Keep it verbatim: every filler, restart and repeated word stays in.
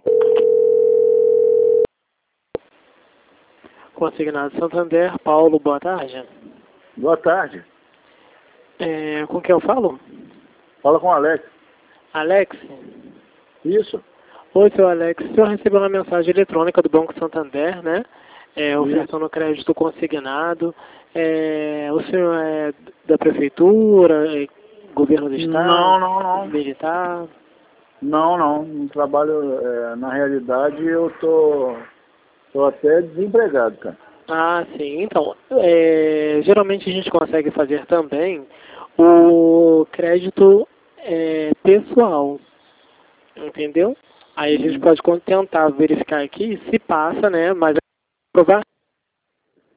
Consignado Santander, Paulo, boa tarde. Boa tarde. É, com quem eu falo? Fala com o Alex. Alex? Isso. Oi, seu Alex. O senhor recebeu uma mensagem eletrônica do Banco Santander, né? É, ofertando crédito consignado. É, o senhor é da prefeitura, é governo do estado? Não, não, não. Militar? Não, não. Não trabalho. É, na realidade, eu tô, tô até desempregado, cara. Ah, sim. Então, é, geralmente a gente consegue fazer também o crédito é, pessoal, entendeu? Aí a gente Hum. pode tentar verificar aqui se passa, né? Mas provar